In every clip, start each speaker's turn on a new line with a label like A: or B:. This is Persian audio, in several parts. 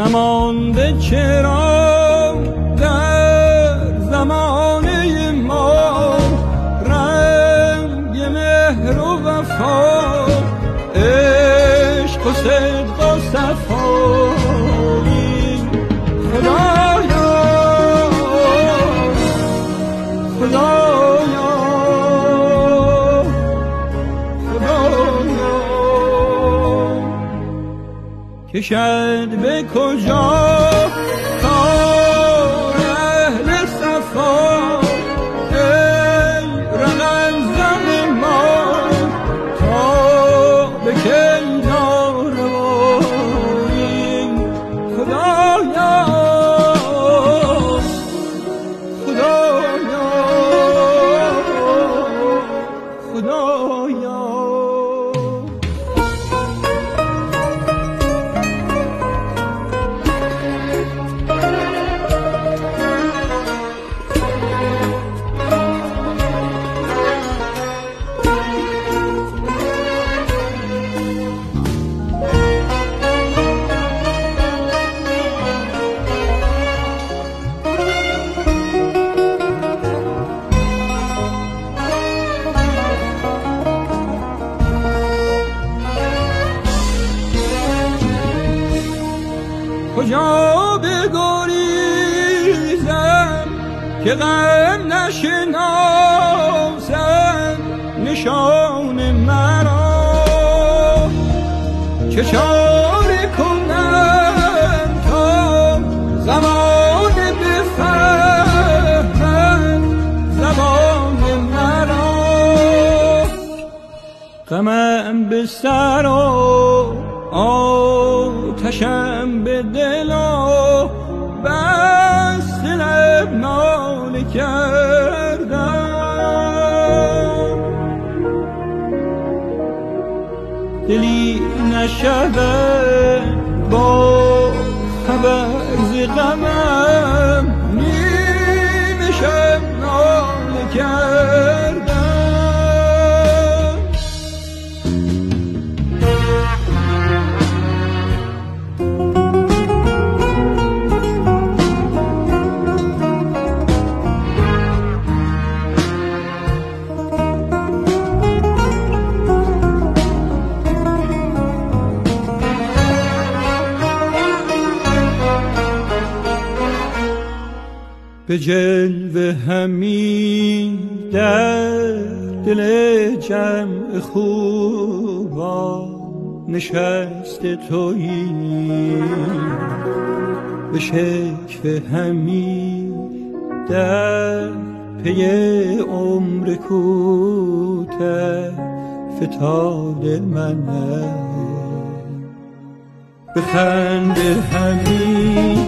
A: نمانده چرا در زمانه ما رنگ مهر و وفا، عشق و صدق و صفایی. خدایا خدایا خدایا، کشد به کجا کار اهل صفا، ای رقم زن ما تا به کی ناروایی. خدایا خدایا خدایا. کجا بگریزم که غم نشناسم نشان مرا، چه چاره کنم تا زمان بفهمم زبان مرا. غمم به سر و آتشم به دل و بس لب ناله کردم، دلی نشود با خبر ز غمم، نیمه شب ناله کردم. به جلوه همی در دل جمع خوبا نشسته تویی، به شکوه همی در پی عمر کوته فتاد منه، به خنده همی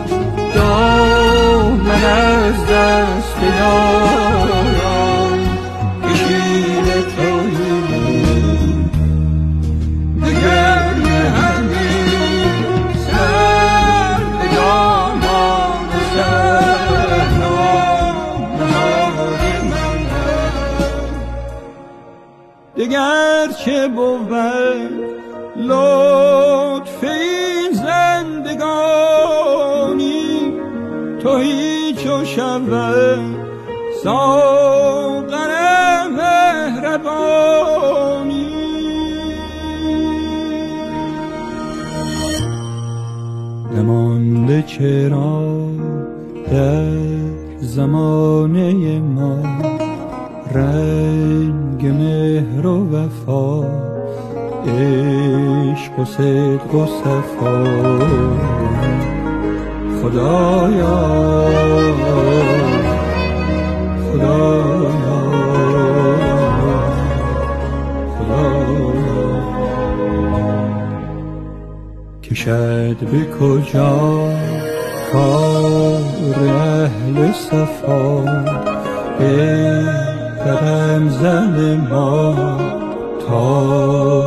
A: من از دست یاران کشیده تویی، دگر همی سر به دامان سهران نهاده منم. دگر چه بود لطف این زندگانی، تو هیچ و شود ساغر مهربانی. نمانده چرا در زمانه ما رنگ مهر و وفا، عشق و صدق و صفا. خدایا خدایا خدایا، کشد به کجا کار اهل صفا، ای قدم زن ما تا